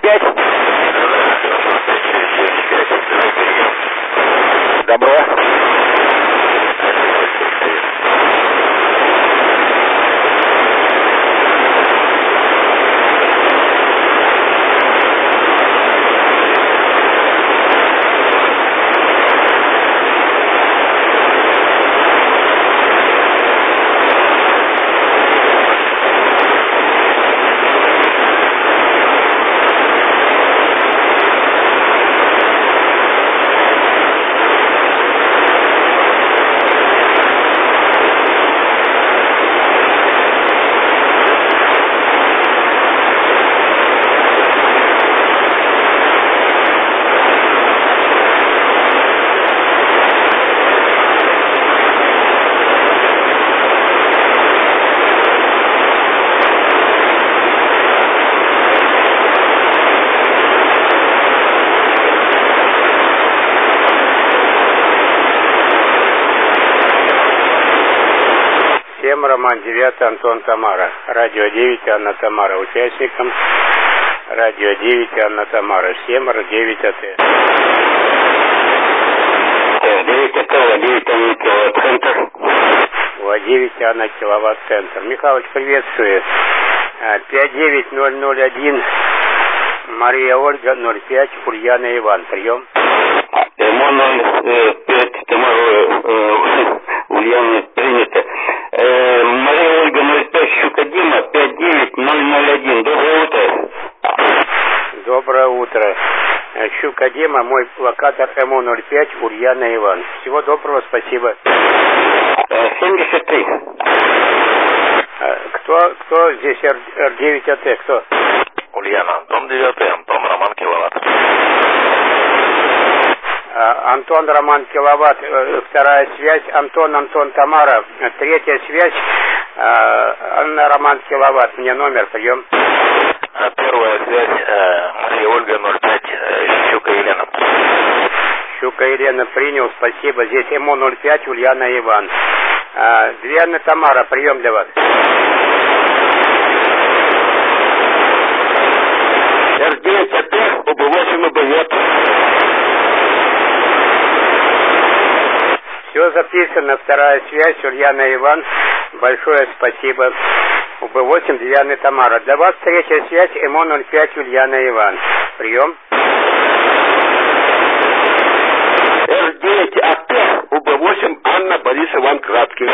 5. Добро. Роман 9, Антон, Тамара. Радио 9, Анна, Тамара. Участникам. Радио 9, Анна, Тамара. 7, 9, АТ. 9 АТ, 9 Анна, киловатт-центр. 9 Анна, киловатт-центр. Михалыч, приветствую. 59001. Мария Ольга, 05, Ульяна Иван. Прием. МО 05, Тамара, Ульяна, принято. Мария Ольга 05, Щука Дима, 59001. Доброе утро. Доброе утро. Щука Дима, мой локатор МО 05, Ульяна Иван. Всего доброго, спасибо. 73. Кто здесь Р9 АТ? Кто? Ульяна, дом 9, Антон, Роман, киловатт. Антон, Роман, киловатт, вторая связь. Антон, Тамара, третья связь. Анна, Роман, киловатт. Мне номер, прием. Первая связь, Мария Ольга, 05, Щука Елена. Щука Елена, принял, спасибо. Здесь МО 05, Ульяна Иван. Две Анна, Тамара, прием для вас. Р9 АТ, УБ8 УБ. Все записано, вторая связь, Ульяна Иван. Большое спасибо. УБ8, Диана Тамара. Для вас третья связь, МО 05, Ульяна Иван. Прием. Р9 АТ, УБ8, Анна, Борис, Иван, Краткий.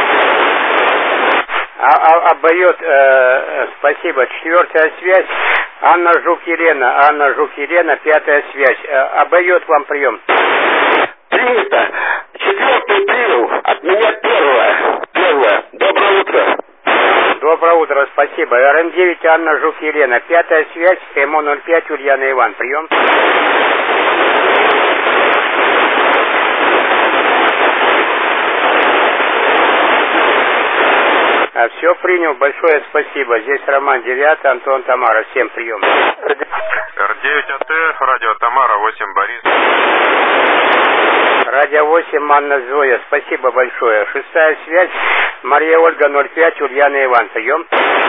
Обоет, спасибо. Четвертая связь, Анна Жук Елена, пятая связь. Обоет вам прием. Принято. Четвертый принял. От меня первое. Доброе утро. Доброе утро, спасибо. РМ9, Анна Жук Елена. Пятая связь, МО 05, Ульяна Иван. Прием. Все принял, большое спасибо. Здесь Роман 9, Антон, Тамара. Всем прием. Р9 АТ, радио Тамара, 8 Борис. Радио 8, Анна Зоя. Спасибо большое. Шестая связь, Мария Ольга 05, Ульяна Иван. Прием.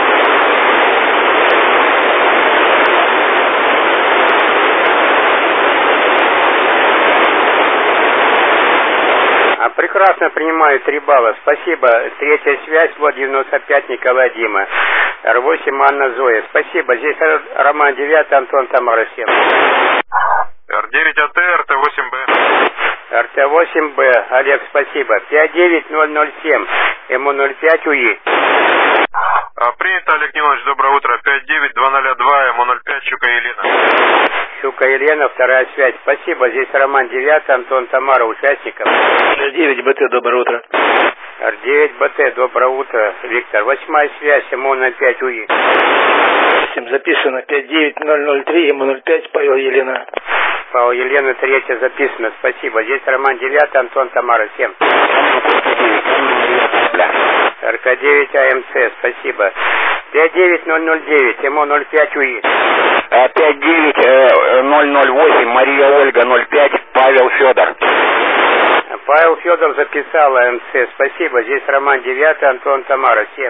Прекрасно принимаю 3 балла. Спасибо. Третья связь, вот 95, Николай Дима. Р8, Анна Зоя. Спасибо. Здесь Роман 9, Антон, Тамара. 7. Р9 АТ, РТ8Б. РТ8Б. Олег, спасибо. 59007. МО05 УИ. Принято, Олег Нилович, доброе утро. 59202, МО05, Щука Елена. Щука Елена, вторая связь. Спасибо. Здесь Роман 9, Антон, Тамара, участников. Р9 БТ, доброе утро. Р9 БТ, доброе утро, Виктор. Восьмая связь, МО05 УИ. Всем записано. 59003, МО05, Павел Елена. Павел Елена, третья записано. Спасибо. Здесь Роман 9, Антон, Тамара. 7. РК9 АМЦ, спасибо. 59009, МО05 УИ. 59008, Мария Ольга 05, Павел Федор. Павел Федор записал АМЦ, спасибо. Здесь Роман 9, Антон, Тамара. 7.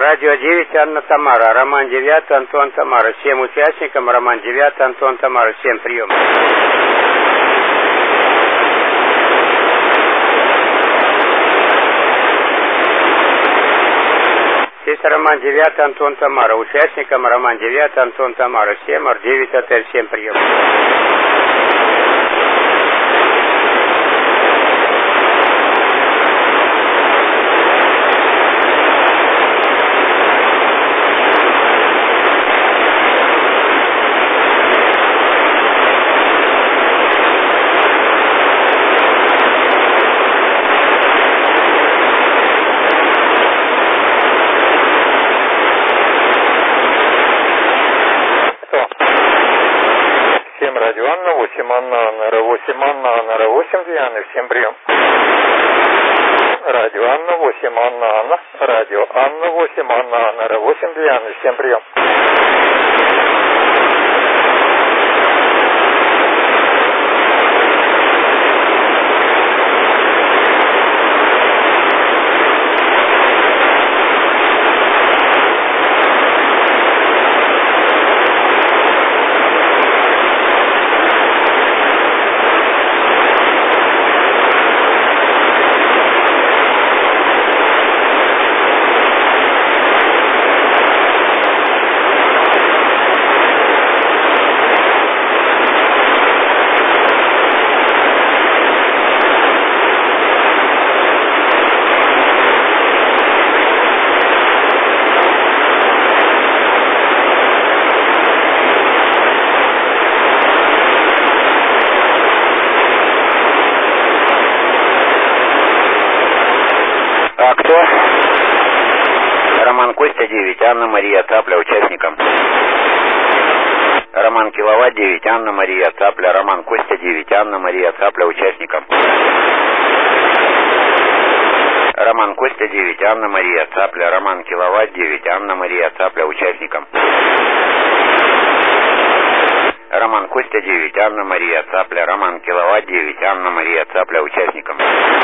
Радио 9 Анна Тамара, Роман 9 Антон Тамара. Всем участникам Роман 9 Антон Тамара. Всем прием. Здесь Роман 9 Антон Тамара. Участникам Роман 9 Антон Тамара. Всем Р9 отель. Всем прием. Радио Анна, 8 Анна, Анна, 8 Анна, Анна, 8 Дианы, всем прием. Радио Анна, 8 Анна, Анна, Радио Анна, 8 Анна, Анна, 8 Дианы, всем прием. Роман Костя 9, Анна Мария Цапля участникам. Роман Киловатт 9, Анна Мария Цапля, Роман Костя 9, Анна Мария Цапля участникам. Роман Костя 9, Анна Мария Цапля, Роман Киловатт 9, Анна Мария Цапля участникам. Роман Костя 9, Анна Мария Цапля, Роман Киловатт 9, Анна Мария Цапля участникам.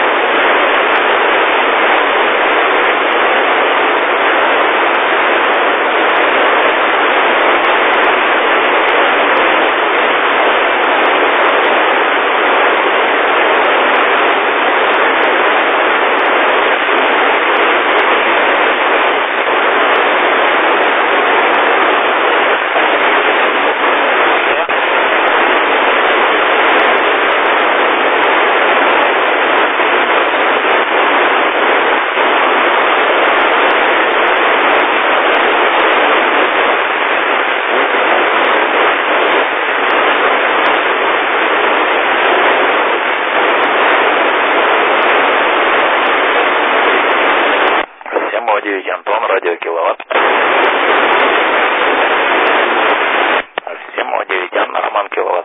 Антон, радио Киловатт. 709 Анна, Роман Киловатт.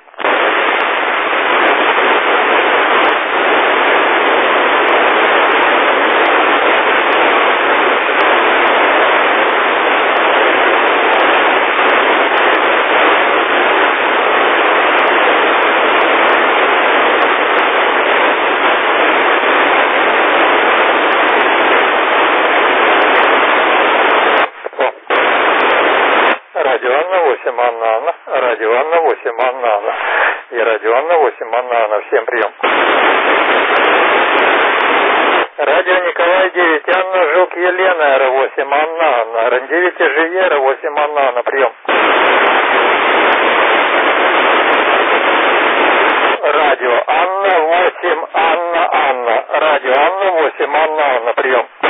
Радио Анна, 8 Анна, Анна, Радио Анна, 8 Анна, Анна. И Радио Анна, 8 Анна, Анна, всем прием. Радио Николай 9, Анна, Жук Елена, Р8 Анна, Анна, Р9 Живера, 8 Анна, Анна, прием. Радио Анна, 8 Анна, Анна, Радио Анна, 8 Анна, Анна, прием.